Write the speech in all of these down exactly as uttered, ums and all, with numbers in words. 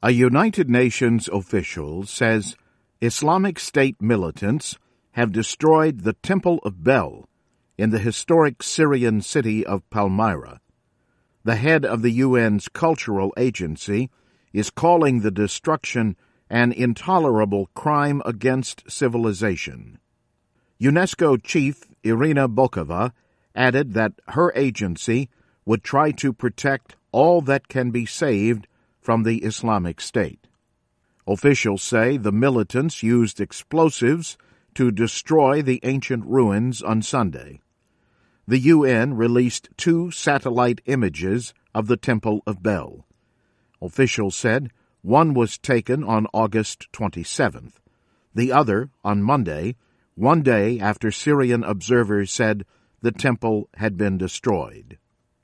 A United Nations official says Islamic State militants have destroyed the Temple of Bel in the historic Syrian city of Palmyra. The head of the U N's cultural agency is calling the destruction an intolerable crime against civilization. UNESCO chief Irina Bokova added that her agency would try to protect all that can be saved from the Islamic State. Officials say the militants used explosives to destroy the ancient ruins on Sunday. The U N released two satellite images of the Temple of Bel. Officials said one was taken on August twenty-seventh, the other on Monday, one day after Syrian observers said the temple had been destroyed.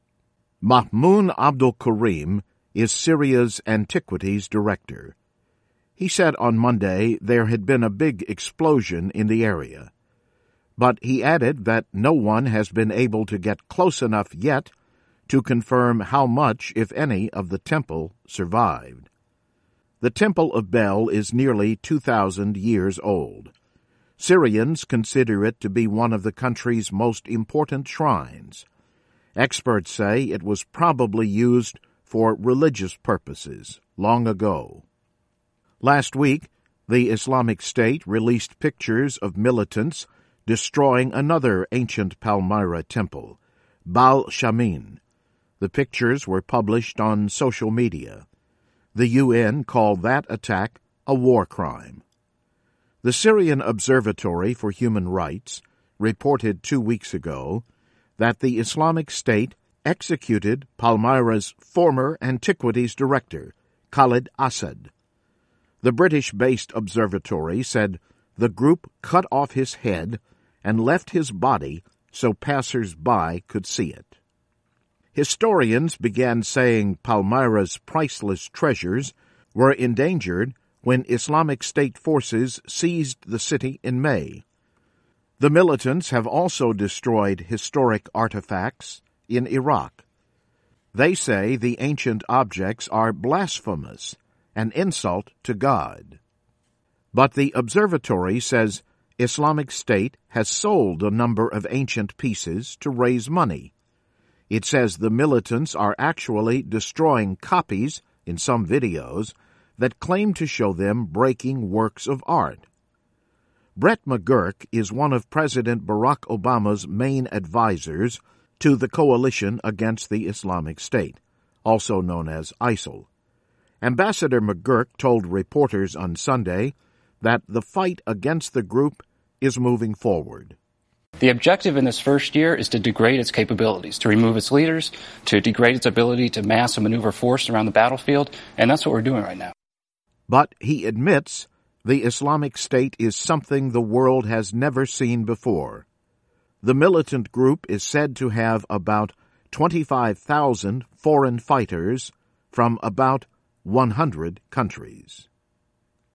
Mahmoud Abdul Karim is Syria's Antiquities Director. He said on Monday there had been a big explosion in the area. But he added that no one has been able to get close enough yet to confirm how much, if any, of the temple survived. The Temple of Bel is nearly two thousand years old. Syrians consider it to be one of the country's most important shrines. Experts say it was probably used for religious purposes long ago. Last week, the Islamic State released pictures of militants destroying another ancient Palmyra temple, Baal Shamin. The pictures were published on social media. The U N called that attack a war crime. The Syrian Observatory for Human Rights reported two weeks ago that the Islamic State executed Palmyra's former Antiquities Director, Khalid Assad. The British-based observatory said the group cut off his head and left his body so passers-by could see it. Historians began saying Palmyra's priceless treasures were endangered when Islamic State forces seized the city in May. The militants have also destroyed historic artifacts in Iraq. They say the ancient objects are blasphemous, an insult to God. But the observatory says Islamic State has sold a number of ancient pieces to raise money. It says the militants are actually destroying copies, in some videos, that claim to show them breaking works of art. Brett McGurk is one of President Barack Obama's main advisors to the Coalition Against the Islamic State, also known as ISIL. Ambassador McGurk told reporters on Sunday that the fight against the group is moving forward. The objective in this first year is to degrade its capabilities, to remove its leaders, to degrade its ability to mass and maneuver force around the battlefield, and that's what we're doing right now. But he admits the Islamic State is something the world has never seen before. The militant group is said to have about twenty-five thousand foreign fighters from about one hundred countries.